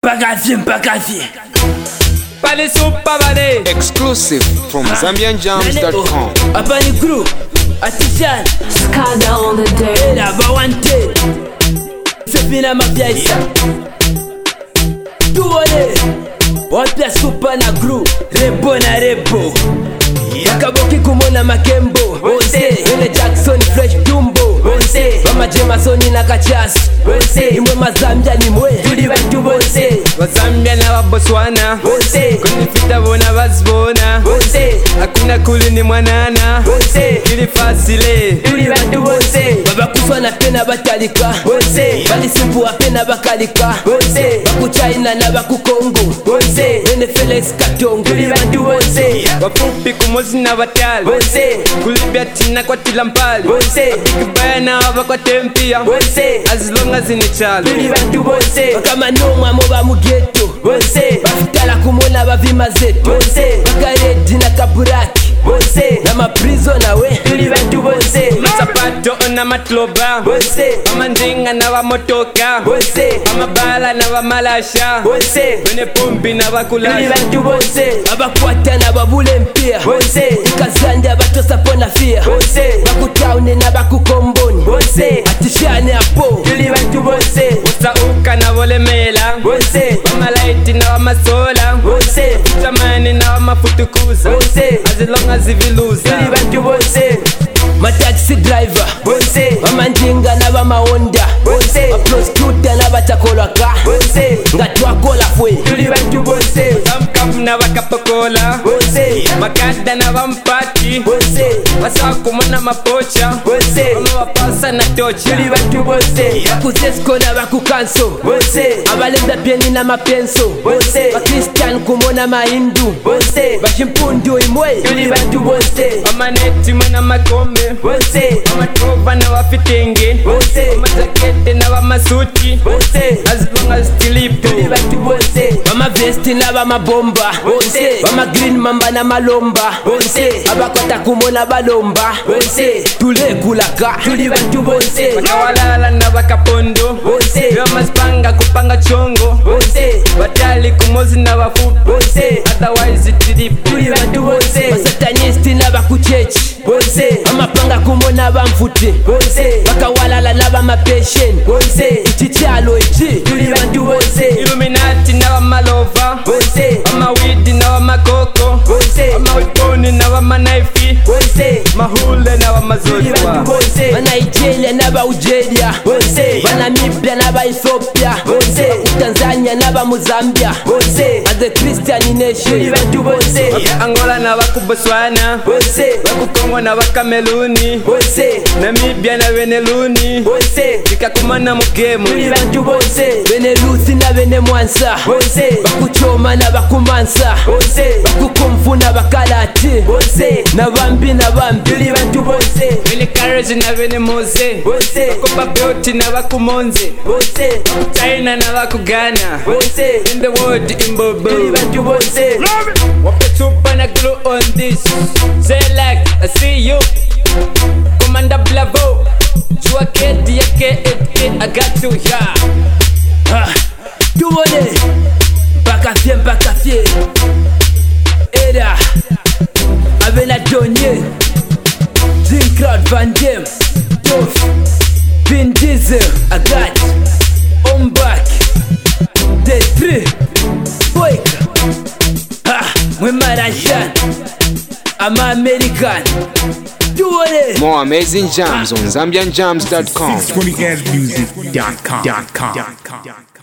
Mpakazi. Pali super bane. Exclusive from ZambianJams.com. Abani crew, Atishan, Skada on the day. Ela Bawante, Sefina Mapiaisa. Tuone, wapia super na crew, Rebo na Rebo. Yakaboki kumona Makembo, Onse, Ele Jackson Fresh Jumbo, Onse, Mama Jemasoni na Kachas, Onse, Imwe Mazambia ni mwe, Tuli bantu Onse, Wazambia na Waboswana, Onse, kunifita bona bazibona, Onse, hakuna kuli ni mwanana, Onse, ili fasile, Tuli bantu Onse, Babakuswa na pena batalika, Onse, Balisimbu wa pena bakalika, Onse, Bakuchaina na Bakukongo, Onse, Nene Felix Katongo, Tuli bantu Onse, wafupi kumozi na batali, Onse, kulibya tina kwa tilampali, Onse, kibaya na waba kwa tempia, Onse, as long as ni chalo. Tuli bantu Onse, Bakama nomwa moba mugeto, Onse, Bafitala kumona bavima zetu, Onse, Bakaredi na kaburaki, Onse, na maprizo nawe, Tuli bantu Onse, Masapato na matloba, Onse, amanjinga na wamotoka, Onse, amabala na wamalasha, Onse, wene pumbi na Tuli wakulasha. bantu Onse, Abakwata na babule mpia, Onse, Ikazande abatosa pona fia, Onse, Bakutaune na bakukomboni, Onse, Atishane apo, Tuli bantu Onse, Usauka na volemela, Onse, wamalaiti na wamasola, Onse, chamani na wamafutukuza, Onse, as long as viluza. Tuli bantu Onse, Mataxi driver, Onse, Bamanjinga na bamahonda, Onse, Baprosecutor na batakolwaka, Onse, nga twakola fwe, Tuli bantu Onse, Kamkamu na wakapokola, Onse, makada na wampati, Onse, wasakumona mapocha, Onse, wapasa na tocha. Tuli bantu Onse, Bakuzesko na bakukanso, Onse, Abalenda pieni na mapenso, Onse, Bakristian kumona mahindu, Onse, Bashimpundu imwe, Tuli bantu Onse, Amaneti mwana makombe, Onse, amatoba na wafitenge, Onse, amajakete na wamasuti, Onse, as long as tilipo. Tuli bantu Onse, Bamavesti na bamabomba, Onse, Bamagreen mamba na malomba, Onse, Abakota kumona balomba, Onse, Tulekulaka, Tuli bantu Onse, Wakawalala na wakapondo, Onse, Yomaspanga kupanga chongo, Onse, batali kumozi na wafupi, Onse, otherwise tilipo. Tuli bantu Onse, Basatanisti na bakuchechi, Onse, Amapanga kumona bamfute, Onse, Bakawalala na bamapeshen, Onse, Ichichalo ichi, Tuli bantu Onse, Illuminati na wamalova, Onse, amawidi na wamakoko, Onse, amawiponi na wamanaifi, Onse, mahule na Tuli wamazodwa. bantu Onse, Banigeria na Baugeria, Onse, Banamibia na Ethiopia, Onse, Tanzania na Mozambia, Onse, as a Christian nation, Tuli bantu Onse, Angola na wakuboswana, Onse, wakukongo na wakameluni, Onse, Namibia na weneluni, Onse, ikakumana mugemu. Tuli bantu Onse, Bene Luthi na bene Mwansa, Onse, Bakuchoma na bakumansa, Onse, Bakukumfu na bakalati, Onse, na bambi, Tuli bantu Onse, Wene courage na wene moze, Onse, wakuba beauty na wakumonze, Onse, China na wakugana, Onse, in the world imbobo. Tuli bantu Onse, Wapetupa na glue on this, say like I see you, Commander Blavo, Chua kedi yake I got you here. Tuone, Mpakafie, Era, Avena Donye, Zin Crowd Van Dam, Tough, Vin Diesel, Agat, Ombak, The 3, Boyk, Mwemarajan, I'm American. Tuone. More amazing jams on ZambianJams.com. 620gasmusic.com.